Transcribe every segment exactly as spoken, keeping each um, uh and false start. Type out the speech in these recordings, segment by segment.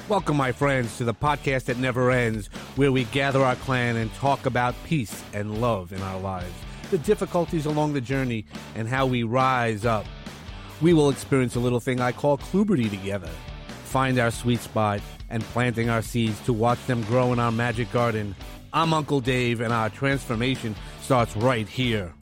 Welcome, my friends, to the podcast that never ends, where we gather our clan and talk about peace and love in our lives, the difficulties along the journey, and how we rise up. We will experience a little thing I call Kluberty together, find our sweet spot, and planting our seeds to watch them grow in our magic garden. I'm Uncle Dave, and our transformation starts right here.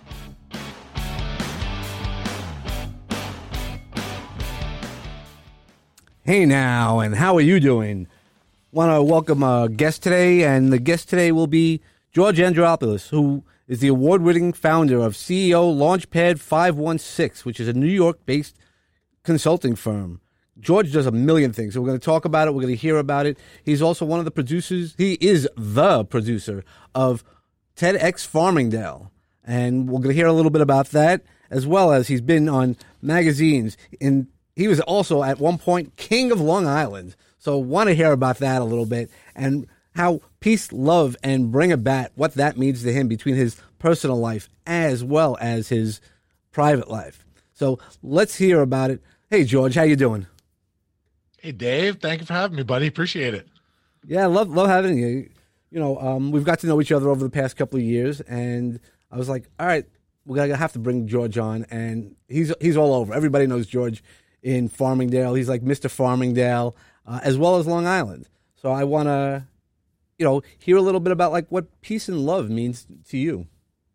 Hey now, and how are you doing? Want to welcome a guest today, and the guest today will be George Andropoulos, who is the award-winning founder of C E O Launchpad five one six, which is a New York-based consulting firm. George does a million things, so we're going to talk about it. We're going to hear about it. He's also one of the producers. He is the producer of TEDx Farmingdale, and we're going to hear a little bit about that, as well as he's been on magazines in. He was also, at one point, king of Long Island. So want to hear about that a little bit and how peace, love, and bring a bat, what that means to him between his personal life as well as his private life. So let's hear about it. Hey, George, how you doing? Hey, Dave. Thank you for having me, buddy. Appreciate it. Yeah, love love having you. You know, um, we've got to know each other over the past couple of years, and I was like, all right, we're going to have to bring George on, and he's he's all over. Everybody knows George in Farmingdale. He's like Mister Farmingdale, uh, as well as Long Island. So I want to, you know, hear a little bit about like what peace and love means to you.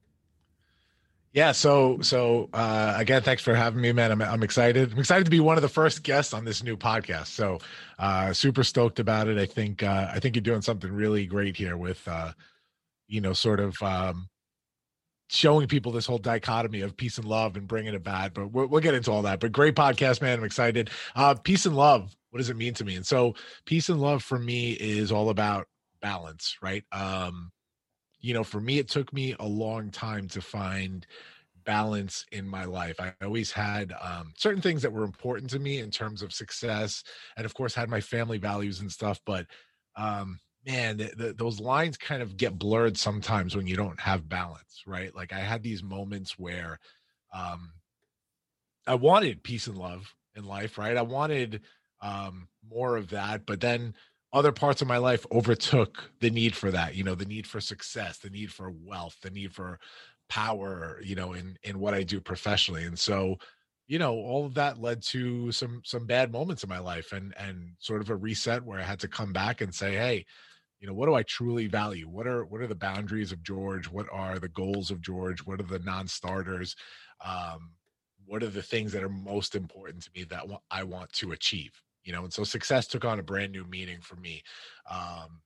Yeah. So, so uh, again, thanks for having me, man. I'm I'm excited. I'm excited to be one of the first guests on this new podcast. So, uh, super stoked about it. I think uh, I think you're doing something really great here with, uh, you know, sort of. Um, showing people this whole dichotomy of peace and love and bringing it back, but we'll, we'll get into all that. But great podcast, man. I'm excited. Uh, peace and love. What does it mean to me? And so peace and love for me is all about balance, right? Um, you know, for me, it took me a long time to find balance in my life. I always had um, certain things that were important to me in terms of success, and of course had my family values and stuff, but um, man, the, the, those lines kind of get blurred sometimes when you don't have balance, right? Like I had these moments where um, I wanted peace and love in life, right? I wanted um, more of that, but then other parts of my life overtook the need for that, you know, the need for success, the need for wealth, the need for power, you know, in, in what I do professionally. And so, you know, all of that led to some, some bad moments in my life and, and sort of a reset where I had to come back and say, hey, you know, what do I truly value? What are what are the boundaries of George? What are the goals of George? What are the non-starters? Um, what are the things that are most important to me that I want to achieve? You know, and so success took on a brand new meaning for me. Um,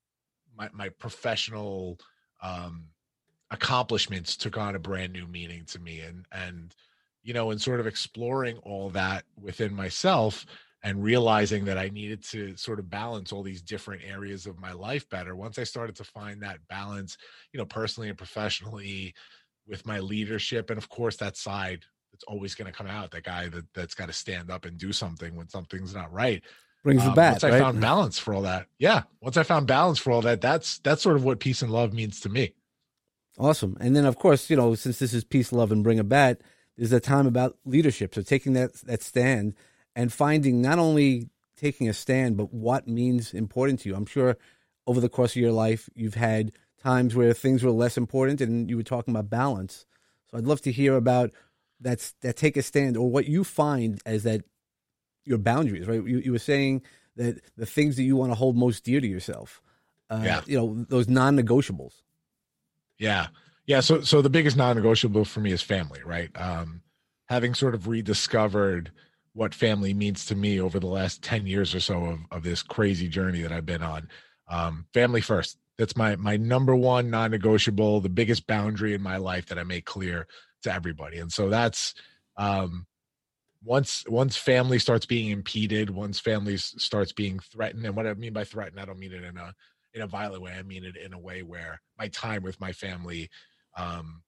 my my professional um, accomplishments took on a brand new meaning to me, and and you know, and sort of exploring all that within myself. And realizing that I needed to sort of balance all these different areas of my life better. Once I started to find that balance, you know, personally and professionally with my leadership, and of course that side that's always going to come out, that guy that, that's got to stand up and do something when something's not right. Brings the Um, bat, once I right? found balance for all that. Yeah. Once I found balance for all that, that's, that's sort of what peace and love means to me. Awesome. And then of course, you know, since this is peace, love, and bring a bat, there's a time about leadership. So taking that, that stand and finding not only taking a stand, but what means important to you. I'm sure over the course of your life, you've had times where things were less important and you were talking about balance. So I'd love to hear about that, that take a stand, or what you find as that your boundaries, right? You, you were saying that the things that you want to hold most dear to yourself, uh, yeah. you know, those non-negotiables. Yeah. Yeah. So, so the biggest non-negotiable for me is family, right? Um, having sort of rediscovered what family means to me over the last ten years or so of, of this crazy journey that I've been on. Um, family first. That's my, my number one non-negotiable, the biggest boundary in my life that I make clear to everybody. And so that's, um, once, once family starts being impeded, once family starts being threatened, and what I mean by threatened, I don't mean it in a, in a violent way. I mean it in a way where my time with my family, um,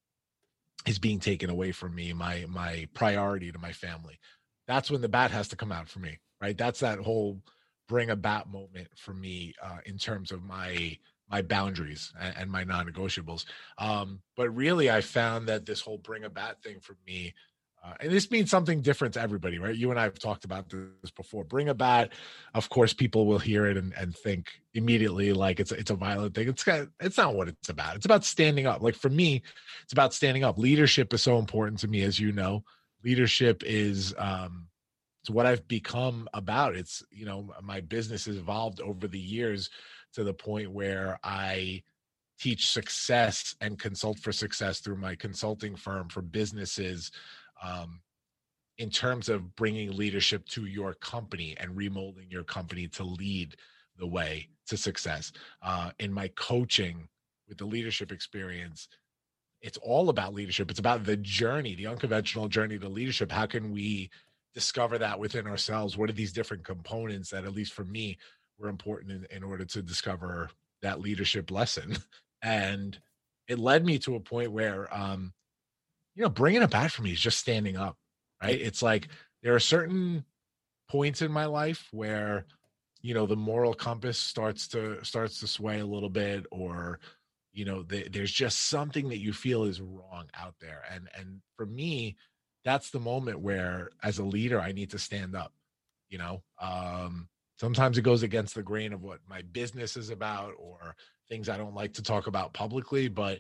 is being taken away from me, my, my priority to my family. That's when the bat has to come out for me, right? That's that whole bring a bat moment for me uh, in terms of my my boundaries and, and my non-negotiables. Um, but really, I found that this whole bring a bat thing for me Uh, and this means something different to everybody, right? You and I have talked about this before. Bring a bat. Of course, people will hear it and, and think immediately like it's a, it's a violent thing. It's kind of, it's not what it's about. It's about standing up. Like for me, it's about standing up. Leadership is so important to me, as you know. Leadership is um, it's what I've become about. It's, you know, my business has evolved over the years to the point where I teach success and consult for success through my consulting firm for businesses. Um, in terms of bringing leadership to your company and remolding your company to lead the way to success. Uh, in my coaching with the leadership experience, it's all about leadership. It's about the journey, the unconventional journey to leadership. How can we discover that within ourselves? What are these different components that, at least for me, were important in, in order to discover that leadership lesson? And it led me to a point where, um, you know, bringing it back for me is just standing up, right? It's like there are certain points in my life where, you know, the moral compass starts to starts to sway a little bit, or, you know, the, there's just something that you feel is wrong out there. And and for me, that's the moment where, as a leader, I need to stand up. You know, um, sometimes it goes against the grain of what my business is about, or things I don't like to talk about publicly, but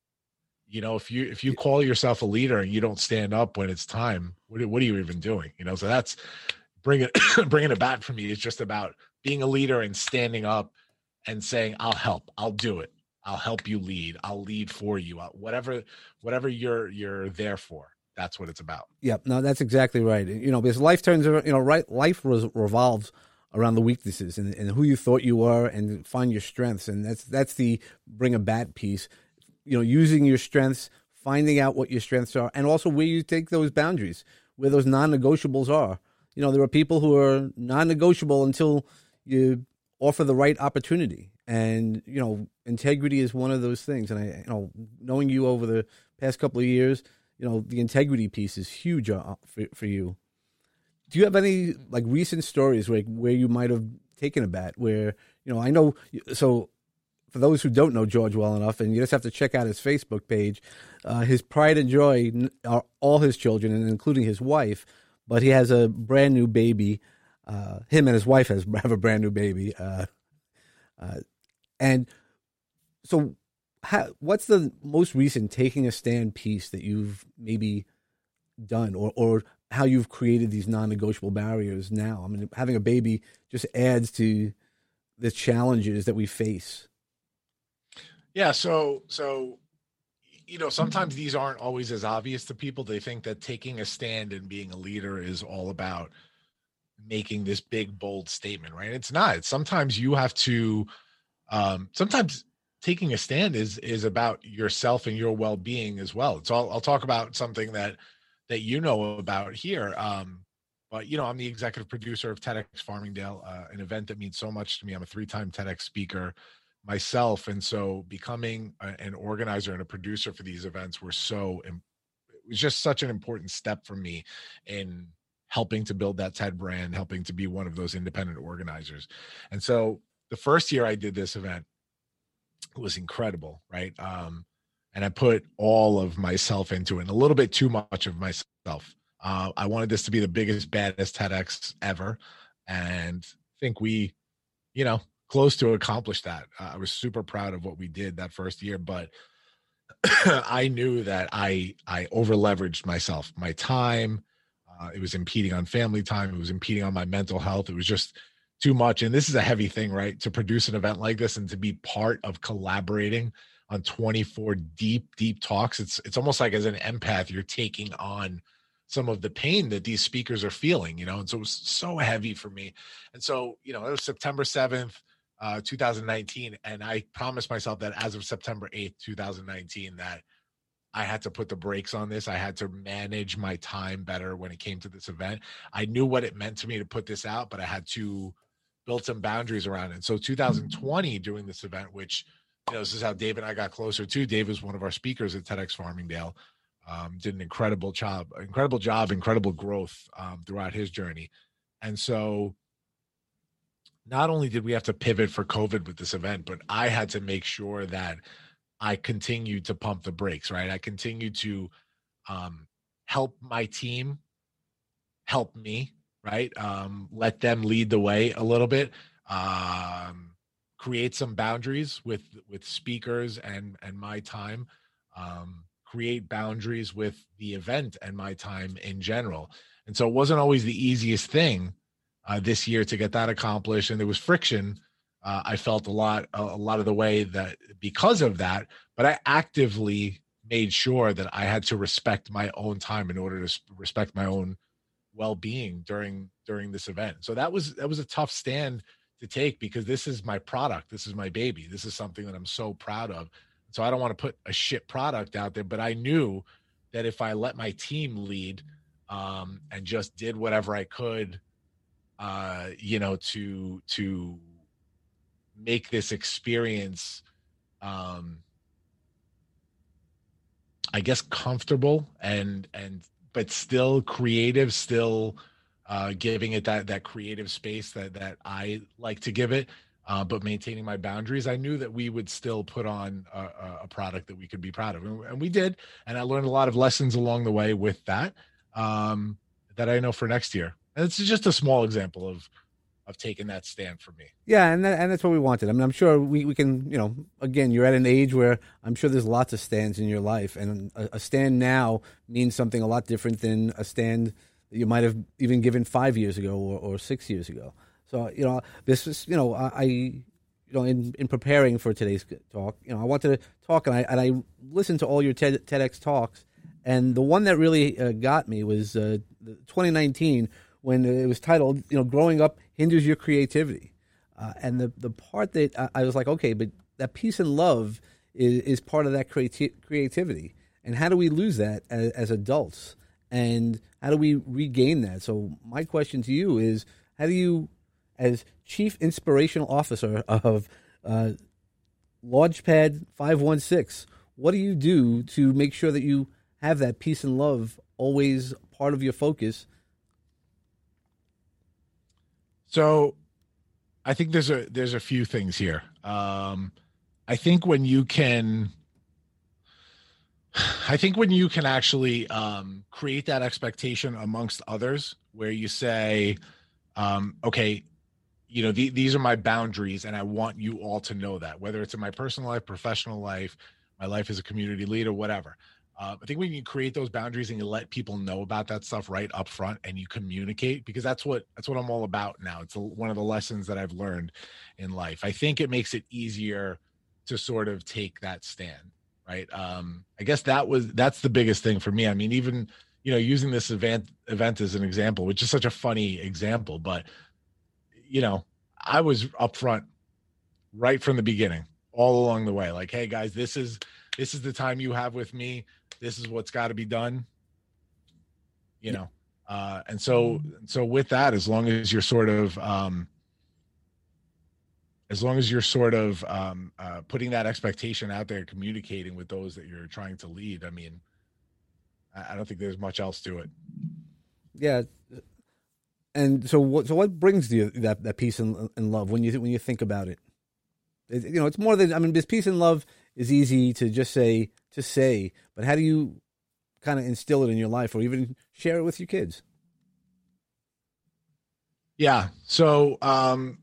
you know, if you if you call yourself a leader and you don't stand up when it's time, what, what are you even doing? You know, so that's bringing bringing it back for me. It's just about being a leader and standing up and saying, "I'll help. I'll do it. I'll help you lead. I'll lead for you. I'll, whatever whatever you're you're there for." That's what it's about. Yep. No, that's exactly right. You know, because life turns, you know, right. Life revolves around the weaknesses and, and who you thought you were, and find your strengths. And that's that's the bring a bat piece. You know, using your strengths, finding out what your strengths are, and also where you take those boundaries, where those non-negotiables are. You know, there are people who are non-negotiable until you offer the right opportunity. And, you know, integrity is one of those things. And I, you know, knowing you over the past couple of years, you know, the integrity piece is huge uh, for, for you. Do you have any like recent stories where, where you might have taken a bat where, you know, I know, so for those who don't know George well enough, and you just have to check out his Facebook page, uh, his pride and joy are all his children, and including his wife, but he has a brand new baby. Uh, him and his wife has have a brand new baby. Uh, uh, and so how, what's the most recent taking a stand piece that you've maybe done, or, or how you've created these non-negotiable barriers now? I mean, having a baby just adds to the challenges that we face. Yeah. So, so, you know, sometimes these aren't always as obvious to people. They think that taking a stand and being a leader is all about making this big, bold statement, right? It's not. It's sometimes you have to, um, sometimes taking a stand is, is about yourself and your well-being as well. It's all, I'll talk about something that, that you know about here. Um, but, you know, I'm the executive producer of TEDx Farmingdale, uh, an event that means so much to me. I'm a three-time TEDx speaker myself. And so becoming a, an organizer and a producer for these events were so, it was just such an important step for me in helping to build that TED brand, helping to be one of those independent organizers. And so the first year I did this event, it was incredible, right? Um, and I put all of myself into it, and a little bit too much of myself. Uh, I wanted this to be the biggest, baddest TEDx ever. And I think we, you know, close to accomplish that. Uh, I was super proud of what we did that first year, but I knew that I, I over leveraged myself, my time. Uh, it was impeding on family time. It was impeding on my mental health. It was just too much. And this is a heavy thing, right? To produce an event like this and to be part of collaborating on twenty-four deep, deep talks. It's, it's almost like as an empath, you're taking on some of the pain that these speakers are feeling, you know? And so it was so heavy for me. And so, you know, it was September seventh, uh, two thousand nineteen. And I promised myself that as of September eighth, two thousand nineteen, that I had to put the brakes on this. I had to manage my time better when it came to this event. I knew what it meant to me to put this out, but I had to build some boundaries around it. And so two thousand twenty, doing this event, which, you know, this is how Dave and I got closer too. Dave was one of our speakers at TEDx Farmingdale. Um, did an incredible job, incredible job, incredible growth um, throughout his journey. And so not only did we have to pivot for COVID with this event, but I had to make sure that I continued to pump the brakes, right? I continued to um, help my team help me, right? Um, let them lead the way a little bit. Um, create some boundaries with with speakers and and my time. Um, create boundaries with the event and my time in general. And so it wasn't always the easiest thing uh, this year to get that accomplished, and there was friction. Uh, I felt a lot a, a lot of the way that because of that, but I actively made sure that I had to respect my own time in order to respect my own well-being during during this event. So that was that was a tough stand to take, because this is my product, this is my baby, this is something that I'm so proud of. So I don't want to put a shit product out there, but I knew that if I let my team lead um, and just did whatever I could, uh, you know, to to make this experience, um, I guess, comfortable and and but still creative, still uh, giving it that that creative space that that I like to give it, uh, but maintaining my boundaries. I knew that we would still put on a, a product that we could be proud of, and, and we did. And I learned a lot of lessons along the way with that, um, that I know for next year. And it's just a small example of of taking that stand for me. Yeah, and that, and that's what we wanted. I mean, I'm sure we, we can, you know, again, you're at an age where I'm sure there's lots of stands in your life, and a, a stand now means something a lot different than a stand that you might have even given five years ago or, or six years ago. So, you know, this is, you know, I, you know, in, in preparing for today's talk, you know, I wanted to talk, and I and I listened to all your TED, TEDx talks, and the one that really uh, got me was uh, twenty nineteen, when it was titled, you know, growing up hinders your creativity. Uh, and the, the part that I, I was like, okay, but that peace and love is, is part of that creati- creativity. And how do we lose that as, as adults? And how do we regain that? So my question to you is, how do you, as Chief Inspirational Officer of uh, Launchpad five one six, what do you do to make sure that you have that peace and love always part of your focus? So I think there's a there's a few things here. Um, I think when you can, I think when you can actually um, create that expectation amongst others, where you say, um, okay, you know, the, these are my boundaries, and I want you all to know that, whether it's in my personal life, professional life, my life as a community leader, whatever. Uh, I think when you create those boundaries and you let people know about that stuff right up front, and you communicate, because that's what that's what I'm all about now. It's a, one of the lessons that I've learned in life. I think it makes it easier to sort of take that stand, right? Um, I guess that was that's the biggest thing for me. I mean, even, you know, using this event event as an example, which is such a funny example, but, you know, I was upfront right from the beginning, all along the way. Like, hey guys, this is this is the time you have with me. This is what's got to be done, you know? Uh, and so, so with that, as long as you're sort of, um, as long as you're sort of um, uh, putting that expectation out there, communicating with those that you're trying to lead, I mean, I, I don't think there's much else to it. Yeah. And so what, so what brings you that, that peace and, and love when you, when you think about it? it? You know, it's more than, I mean, this peace and love is easy to just say, to say, but how do you kind of instill it in your life, or even share it with your kids? Yeah. So, um,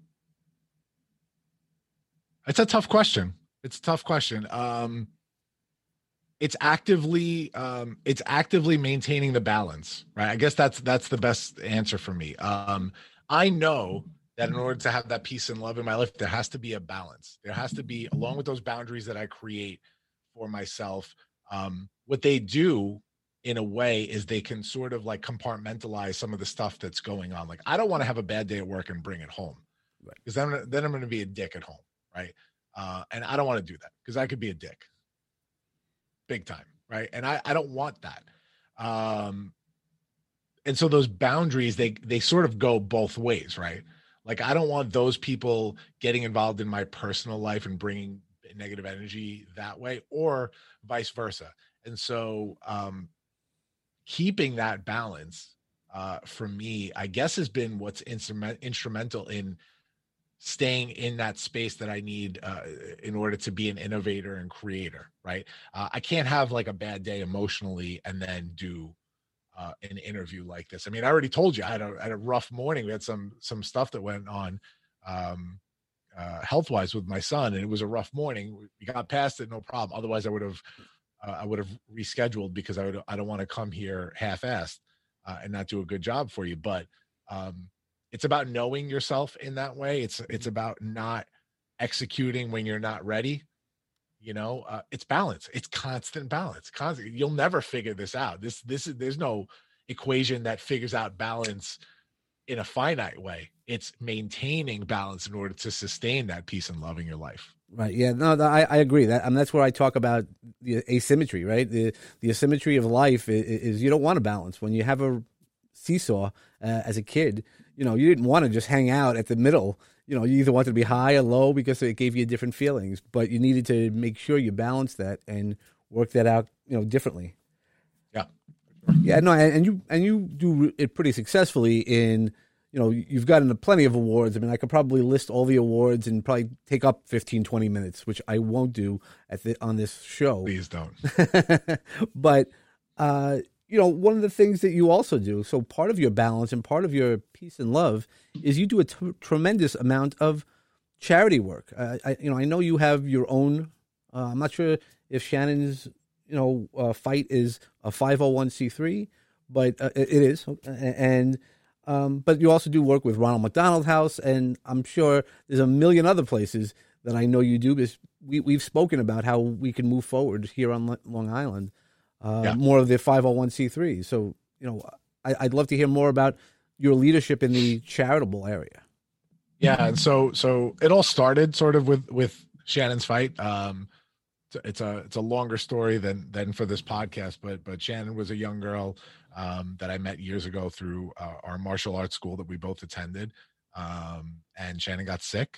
it's a tough question. It's a tough question. Um, it's actively, um, it's actively maintaining the balance, right? I guess that's, that's the best answer for me. Um, I know that in order to have that peace and love in my life, there has to be a balance. There has to be, along with those boundaries that I create for myself, um, what they do in a way is they can sort of like compartmentalize some of the stuff that's going on. Like, I don't want to have a bad day at work and bring it home, right? Because then, then I'm going to be a dick at home, right? Uh, and I don't want to do that, because I could be a dick big time, right? And I, I don't want that. Um, and so those boundaries, they they sort of go both ways, right? Like, I don't want those people getting involved in my personal life and bringing negative energy that way, or vice versa. And so um, keeping that balance uh, for me, I guess, has been what's instrument, instrumental in staying in that space that I need uh, in order to be an innovator and creator, right? Uh, I can't have like a bad day emotionally and then do uh, an interview like this. I mean, I already told you I had a, I had a rough morning. We had some some stuff that went on um, uh, health wise with my son, and it was a rough morning. We got past it, no problem. Otherwise, I would have uh, I would have rescheduled because I would I don't want to come here half-assed uh, and not do a good job for you. But um, it's about knowing yourself in that way. It's it's about not executing when you're not ready. You know, uh, it's balance. It's constant balance. Constant. You'll never figure this out. This this is there's no equation that figures out balance in a finite way. It's maintaining balance in order to sustain that peace and love in your life. Right. Yeah. No, I, I agree. That I mean, that's where I talk about the asymmetry. Right. The the asymmetry of life is, is you don't want to balance. When you have a seesaw uh, as a kid, you know, you didn't want to just hang out at the middle. You know, you either wanted to be high or low because it gave you different feelings, but you needed to make sure you balance that and work that out, you know, differently. Yeah. Yeah, no, and, and you and you do it pretty successfully in, you know, you've gotten plenty of awards. I mean, I could probably list all the awards and probably take up fifteen, twenty minutes, which I won't do at the, on this show. Please don't. But, uh, you know, one of the things that you also do, so part of your balance and part of your peace and love is you do a t- tremendous amount of charity work. Uh, I, you know, I know you have your own, uh, I'm not sure if Shannon's, you know, uh, fight is a five oh one c three, but uh, it, it is. And, um, but you also do work with Ronald McDonald House, and I'm sure there's a million other places that I know you do, because we, we've spoken about how we can move forward here on Long Island. Uh, yeah. More of the five oh one c three. So, you know, I, I'd love to hear more about your leadership in the charitable area. Yeah. And so, so it all started sort of with, with Shannon's fight. Um, it's a, it's a longer story than, than for this podcast, but, but Shannon was a young girl um, that I met years ago through uh, our martial arts school that we both attended. Um, and Shannon got sick,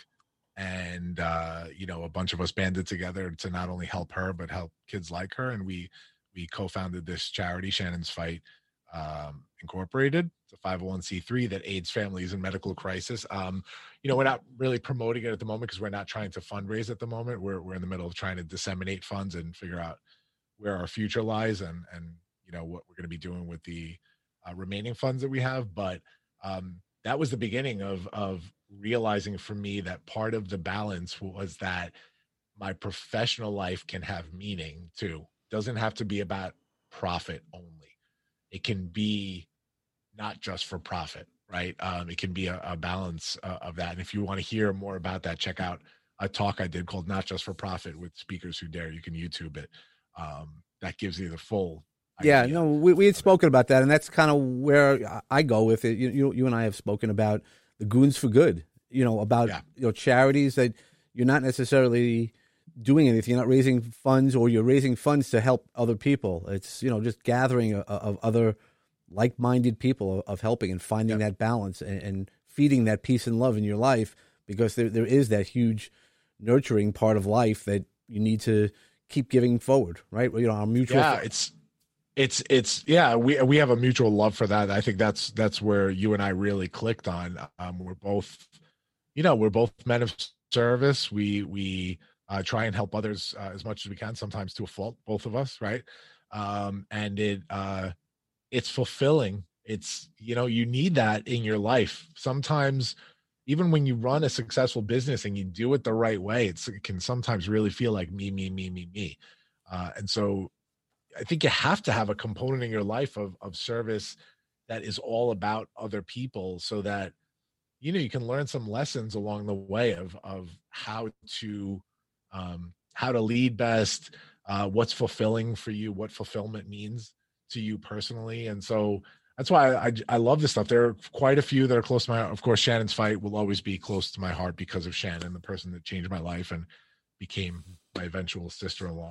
and, uh, you know, a bunch of us banded together to not only help her, but help kids like her. And we, We co-founded this charity, Shannon's Fight um, Incorporated. It's a five oh one c three that aids families in medical crisis. Um, you know, we're not really promoting it at the moment because we're not trying to fundraise at the moment. We're we're in the middle of trying to disseminate funds and figure out where our future lies, and and you know what we're going to be doing with the uh, remaining funds that we have. But um, that was the beginning of of realizing for me that part of the balance was that my professional life can have meaning too. Doesn't have to be about profit only. It can be not just for profit, right? Um, it can be a, a balance uh, of that. And if you want to hear more about that, check out a talk I did called Not Just for Profit with Speakers Who Dare. You can YouTube it. Um, that gives you the full idea. Yeah, no, we, we had spoken about that, and that's kind of where I go with it. You, you, you and I have spoken about the Goons for Good, you know, about yeah. you know charities that you're not necessarily doing anything. You're not raising funds, or you're raising funds to help other people. It's, you know, just gathering of, of other like-minded people of, of helping and finding yeah. that balance and, and feeding that peace and love in your life, because there there is that huge nurturing part of life that you need to keep giving forward, right? You know, our mutual. Yeah, it's, it's, it's, yeah, we, we have a mutual love for that. I think that's, that's where you and I really clicked on. Um, we're both, you know, we're both men of service. We, we, Uh, try and help others uh, as much as we can, sometimes to a fault, both of us, right? Um, and it uh, it's fulfilling. It's, you know, you need that in your life. Sometimes, even when you run a successful business and you do it the right way, it's, it can sometimes really feel like me, me, me, me, me. Uh, and so I think you have to have a component in your life of of service that is all about other people, so that, you know, you can learn some lessons along the way of of how to um, how to lead best, uh, what's fulfilling for you, what fulfillment means to you personally. And so that's why I, I, I love this stuff. There are quite a few that are close to my heart. Of course, Shannon's Fight will always be close to my heart because of Shannon, the person that changed my life and became my eventual sister-in-law.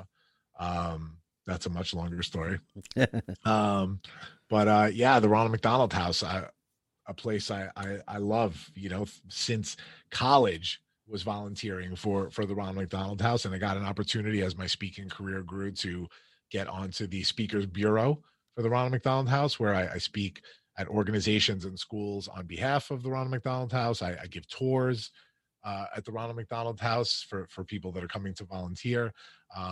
Um, that's a much longer story. um, but uh, yeah, the Ronald McDonald House, I, a place I, I, I love, you know, since college, was volunteering for, for the Ronald McDonald House. And I got an opportunity as my speaking career grew to get onto the Speakers Bureau for the Ronald McDonald House, where I, I speak at organizations and schools on behalf of the Ronald McDonald House. I, I give tours uh, at the Ronald McDonald House for, for people that are coming to volunteer. Um,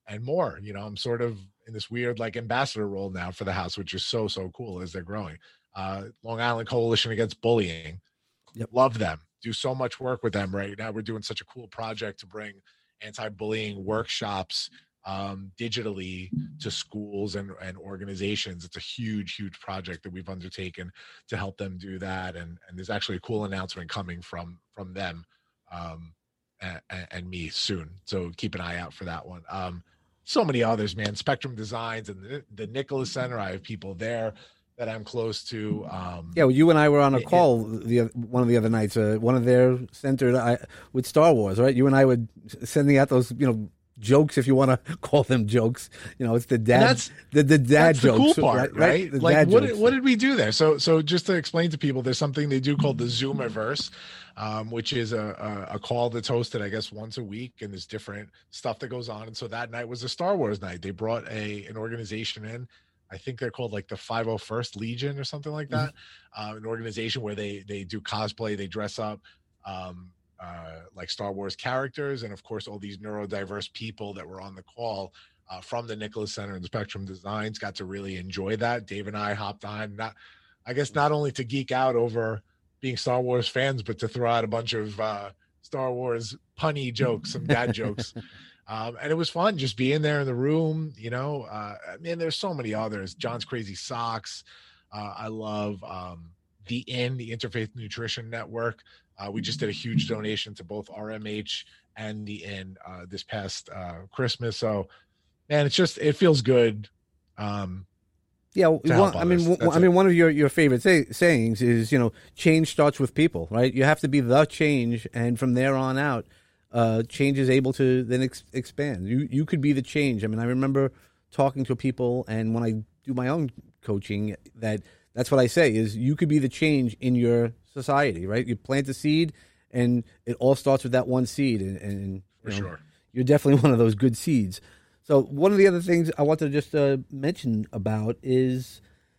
and more. You know, I'm sort of in this weird like ambassador role now for the house, which is so, so cool as they're growing. Uh, Long Island Coalition Against Bullying. Yep. Love them. Do so much work with them right now. We're doing such a cool project to bring anti-bullying workshops um, digitally to schools and, and organizations. It's a huge, huge project that we've undertaken to help them do that. And, and there's actually a cool announcement coming from, from them um, and, and me soon. So keep an eye out for that one. Um, so many others, man. Spectrum Designs and the, the Nicholas Center. I have people there that I'm close to. Um, yeah, well, you and I were on a it, call the one of the other nights. Uh, one of their centered I, with Star Wars, right? You and I would sending out those, you know, jokes, if you want to call them jokes. You know, it's the dad, that's, the, the dad that's jokes, the cool part, right? right? Like, what did, what did we do there? So, so just to explain to people, there's something they do called the Zoomiverse, um, which is a, a, a call that's hosted, I guess, once a week, and there's different stuff that goes on. And so that night was a Star Wars night. They brought a an organization in. I think they're called like the five oh first Legion or something like that. Mm-hmm. uh, an organization where they they do cosplay, they dress up um, uh, like Star Wars characters, and of course all these neurodiverse people that were on the call uh, from the Nicholas Center and Spectrum Designs got to really enjoy that. Dave and I hopped on, not I guess not only to geek out over being Star Wars fans, but to throw out a bunch of uh, Star Wars punny jokes, some dad jokes. Um, and it was fun just being there in the room, you know. Uh, I mean, there's so many others. John's Crazy Socks. Uh, I love um, the Inn, the Interfaith Nutrition Network. Uh, we just did a huge donation to both R M H and the Inn uh, this past uh, Christmas. So, man, it's just it feels good. Um, yeah, one, I mean, one, I mean, one of your your favorite say, sayings is, you know, change starts with people, right? You have to be the change, and from there on out. Uh, change is able to then ex- expand. You you could be the change. I mean, I remember talking to people, and when I do my own coaching, that that's what I say is you could be the change in your society, right? You plant a seed, and it all starts with that one seed, and, and for you know, sure, you're definitely one of those good seeds. So one of the other things I wanted to just uh, mention about is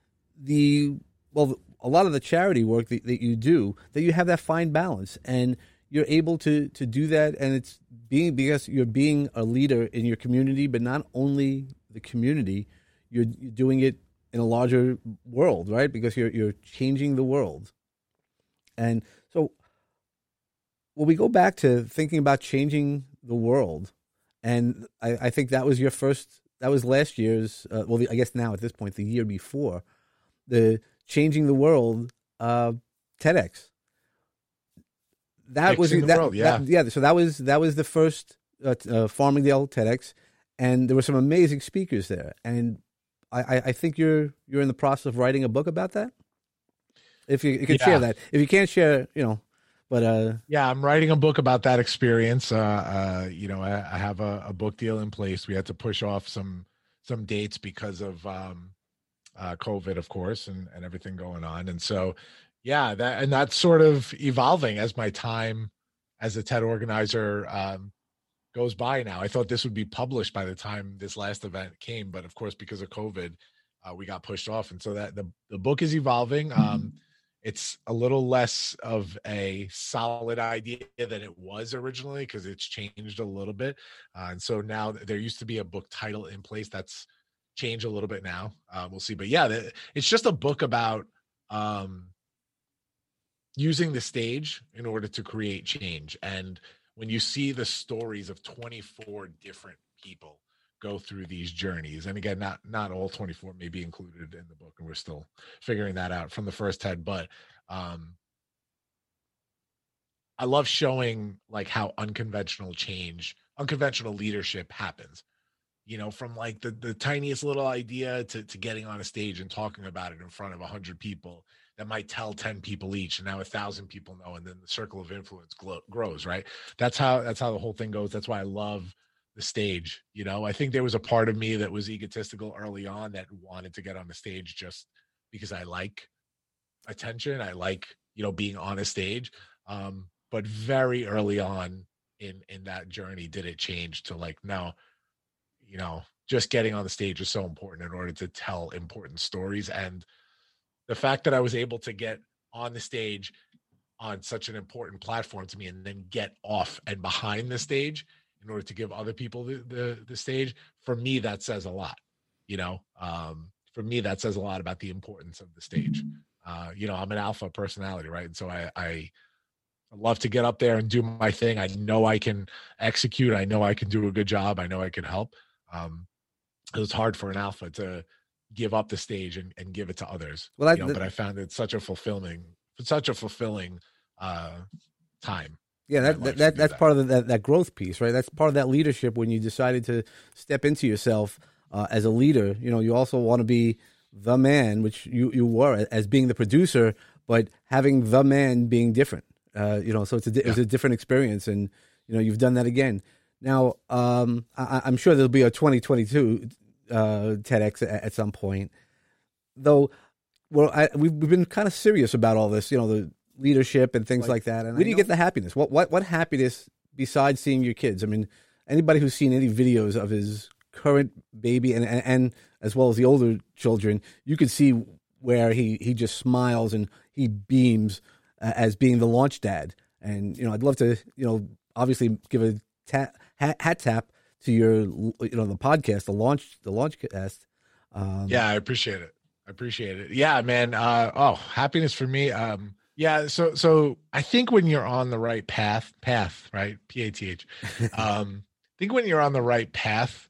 the well, a lot of the charity work that, that you do, that you have that fine balance and. You're able to to do that, and it's being because you're being a leader in your community, but not only the community, you're, you're doing it in a larger world, right? Because you're you're changing the world. And so, when we go back to thinking about changing the world, and I, I think that was your first, that was last year's, uh, well, I guess now at this point, the year before, the changing the world uh, TEDx. That Fixing was the that, world, yeah, that, yeah. So that was that was the first uh, uh, Farmingdale TEDx, and there were some amazing speakers there. And I, I think you're you're in the process of writing a book about that. If you, you can yeah. share that, if you can't share, you know, but uh, yeah, I'm writing a book about that experience. Uh, uh, you know, I, I have a, a book deal in place. We had to push off some some dates because of um, uh, COVID, of course, and and everything going on, and so. Yeah, that and that's sort of evolving as my time as a TED organizer um, goes by now. I thought this would be published by the time this last event came, but of course, because of COVID, uh, we got pushed off. And so that the, the book is evolving. Um, it's a little less of a solid idea than it was originally because it's changed a little bit. Uh, and so now there used to be a book title in place that's changed a little bit now. Uh, we'll see. But yeah, the, it's just a book about um, using the stage in order to create change. And when you see the stories of twenty-four different people go through these journeys, and again, not not all twenty-four may be included in the book, and we're still figuring that out from the first TED, but um, I love showing like how unconventional change, unconventional leadership happens. You know, from like the, the tiniest little idea to, to getting on a stage and talking about it in front of a hundred people that might tell ten people each, and now a thousand people know, and then the circle of influence glo- grows, right? That's how that's how the whole thing goes. That's why I love the stage. You know, I think there was a part of me that was egotistical early on that wanted to get on the stage just because I like attention. I like, you know, being on a stage. Um, but very early on in in that journey, did it change to like, no, you know, just getting on the stage is so important in order to tell important stories. And the fact that I was able to get on the stage on such an important platform to me and then get off and behind the stage in order to give other people the the, the stage, for me that says a lot. You know, um, for me that says a lot about the importance of the stage. Uh, you know, I'm an alpha personality, right? And so I, I love to get up there and do my thing. I know I can execute. I know I can do a good job. I know I can help. Um, it was hard for an alpha to give up the stage and, and give it to others. Well, I, you know, the, but I found it such a fulfilling, such a fulfilling uh, time. Yeah, that, that, that that's that. part of the, that, that growth piece, right? That's part of that leadership when you decided to step into yourself uh, as a leader. You know, you also want to be the man, which you, you were as being the producer, but having the man being different. Uh, you know, so it's a, yeah. it's a different experience, and you know, you've done that again. Now, um, I, I'm sure there'll be a twenty twenty-two uh, TEDx at, at some point, though. Well, I, we've, we've been kind of serious about all this, you know, the leadership and things like, like that. And where do you get the happiness? What what what happiness besides seeing your kids? I mean, anybody who's seen any videos of his current baby and and, and as well as the older children, you could see where he, he just smiles and he beams uh, as being the launch dad. And you know, I'd love to, you know, obviously give a ta- hat, hat tap to your, you know, the podcast, the launch, the launch cast. Um, yeah, I appreciate it. I appreciate it. Yeah, man. Uh, oh, happiness for me. Um, yeah. So, so I think when you're on the right path, path, right? P A T H. Um, I think when you're on the right path,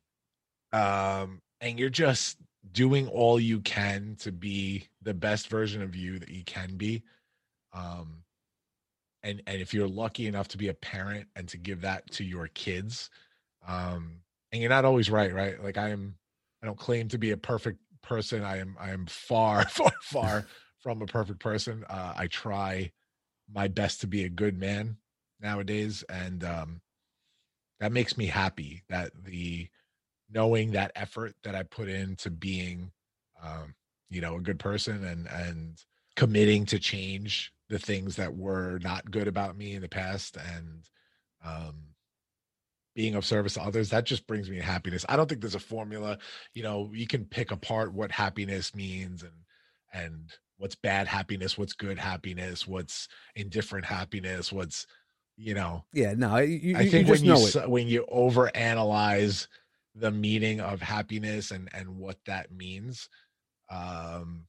um, and you're just doing all you can to be the best version of you that you can be. Um, and, and if you're lucky enough to be a parent and to give that to your kids, um, and you're not always right, right? Like I am, I don't claim to be a perfect person. I am, I am far, far, far from a perfect person. Uh, I try my best to be a good man nowadays. And, um, that makes me happy that the, knowing that effort that I put into being, um, you know, a good person and, and committing to change the things that were not good about me in the past and, um, being of service to others, that just brings me happiness. I don't think there's a formula. You know, you can pick apart what happiness means and, and what's bad happiness, what's good happiness, what's indifferent happiness, what's, you know, yeah, no, you, I think you just when know you, it. when you overanalyze the meaning of happiness and, and what that means, um,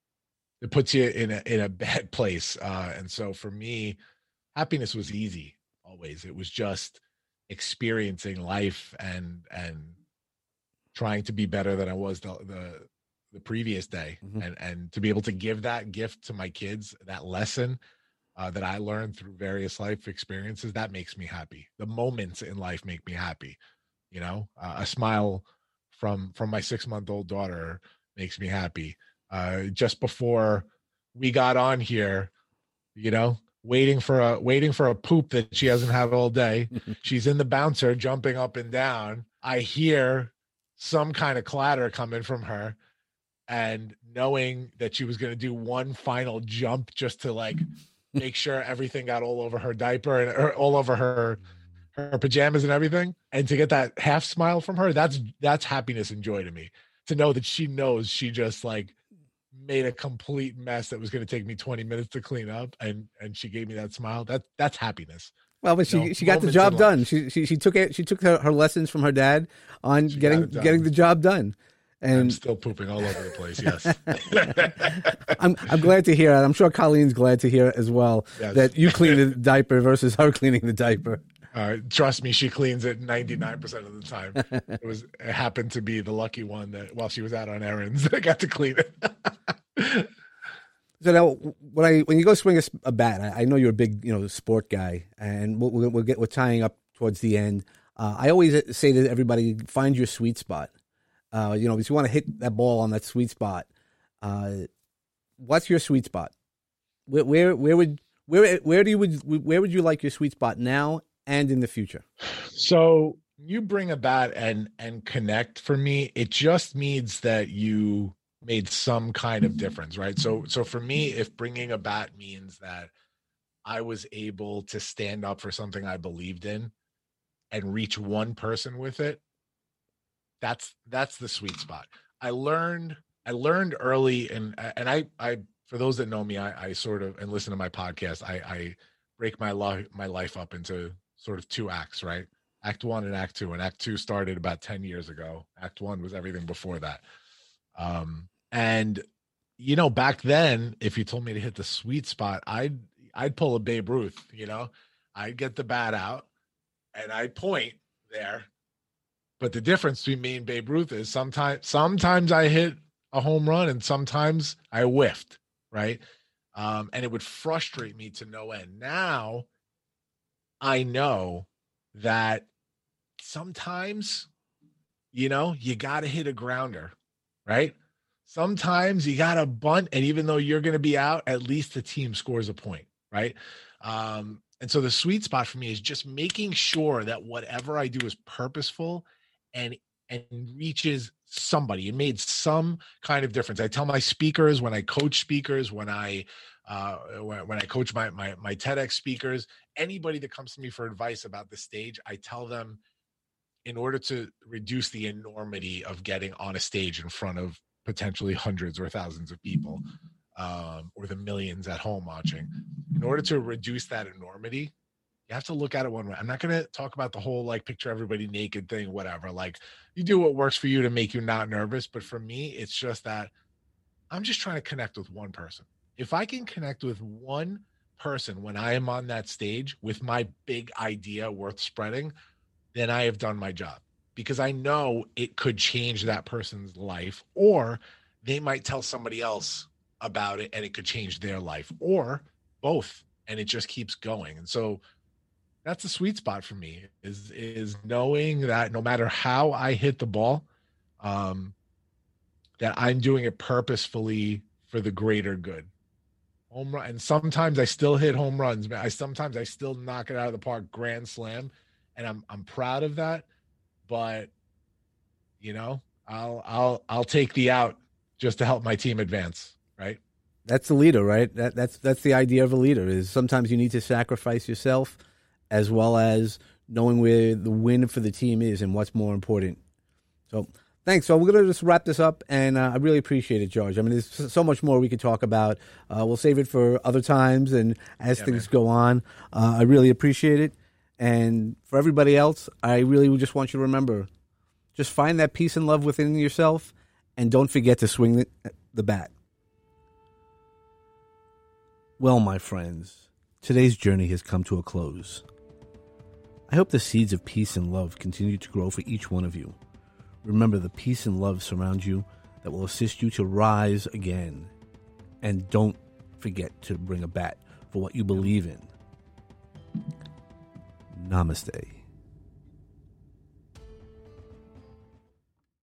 it puts you in a, in a bad place. Uh, and so for me, happiness was easy always. It was just experiencing life and, and trying to be better than I was the, the, the previous day. Mm-hmm. And, and to be able to give that gift to my kids, that lesson uh, that I learned through various life experiences, that makes me happy. The moments in life make me happy. You know, uh, a smile from, from my six month old daughter makes me happy. Uh, just before we got on here, you know, waiting for a, waiting for a poop that she hasn't had all day. She's in the bouncer jumping up and down. I hear some kind of clatter coming from her and knowing that she was going to do one final jump just to like make sure everything got all over her diaper and or all over her, her pajamas and everything. And to get that half smile from her, that's, that's happiness and joy to me, to know that she knows she just like made a complete mess that was going to take me twenty minutes to clean up. And, and she gave me that smile. That that's happiness. Well, but she, you know, she got the job done. She, she, she took it. She took her, her lessons from her dad on she getting, getting the job done. And I'm still pooping all over the place. Yes. I'm, I'm glad to hear it. I'm sure Colleen's glad to hear it as well, yes. That you clean the diaper versus her cleaning the diaper. Uh, trust me, she cleans it ninety-nine percent of the time. It was it happened to be the lucky one that while she was out on errands, I got to clean it. So now, when I when you go swing a, a bat, I, I know you're a big you know sport guy, and we'll, we'll get we're tying up towards the end. Uh, I always say to everybody, find your sweet spot. Uh, you know, if you want to hit that ball on that sweet spot, uh, what's your sweet spot? Where where where would where where do you would where would you like your sweet spot now and in the future? So you bring a bat and and connect for me. It just means that you made some kind of difference, right? So so for me, if bringing a bat means that I was able to stand up for something I believed in and reach one person with it, that's that's the sweet spot. I learned I learned early, and and I I for those that know me, I, I sort of and listen to my podcast, I I break my life my life up into sort of two acts, right? Act One and Act Two, and Act Two started about ten years ago. Act One was everything before that. Um, and you know, back then, if you told me to hit the sweet spot, I'd I'd pull a Babe Ruth. You know, I'd get the bat out and I'd point there. But the difference between me and Babe Ruth is sometimes sometimes I hit a home run and sometimes I whiffed, right? Um, and it would frustrate me to no end. Now I know that sometimes, you know, you got to hit a grounder, right? Sometimes you got to bunt, and even though you're going to be out, at least the team scores a point, right? Um, and so the sweet spot for me is just making sure that whatever I do is purposeful and and reaches somebody. It made some kind of difference. I tell my speakers, when I coach speakers, when I uh, when, when I coach my, my my TEDx speakers, anybody that comes to me for advice about the stage, I tell them, in order to reduce the enormity of getting on a stage in front of potentially hundreds or thousands of people, um, or the millions at home watching, in order to reduce that enormity, you have to look at it one way. I'm not going to talk about the whole, like, picture everybody naked thing, whatever. Like, you do what works for you to make you not nervous. But for me, it's just that I'm just trying to connect with one person. If I can connect with one person when I am on that stage with my big idea worth spreading, then I have done my job, because I know it could change that person's life, or they might tell somebody else about it and it could change their life, or both. And it just keeps going. And so that's the sweet spot for me, is, is knowing that no matter how I hit the ball, um, that I'm doing it purposefully for the greater good. Home run. And sometimes I still hit home runs, man. I sometimes I still knock it out of the park, grand slam. And I'm I'm proud of that. But you know, I'll I'll I'll take the out just to help my team advance, right? That's the leader, right? That that's that's the idea of a leader, is sometimes you need to sacrifice yourself, as well as knowing where the win for the team is and what's more important. So thanks. So we're going to just wrap this up, and uh, I really appreciate it, George. I mean, there's so much more we could talk about. Uh, we'll save it for other times, and as yeah, things man. go on. Uh, I really appreciate it. And for everybody else, I really just want you to remember, just find that peace and love within yourself, and don't forget to swing the, the bat. Well, my friends, today's journey has come to a close. I hope the seeds of peace and love continue to grow for each one of you. Remember, the peace and love surround you that will assist you to rise again. And don't forget to bring a bat for what you believe in. Namaste.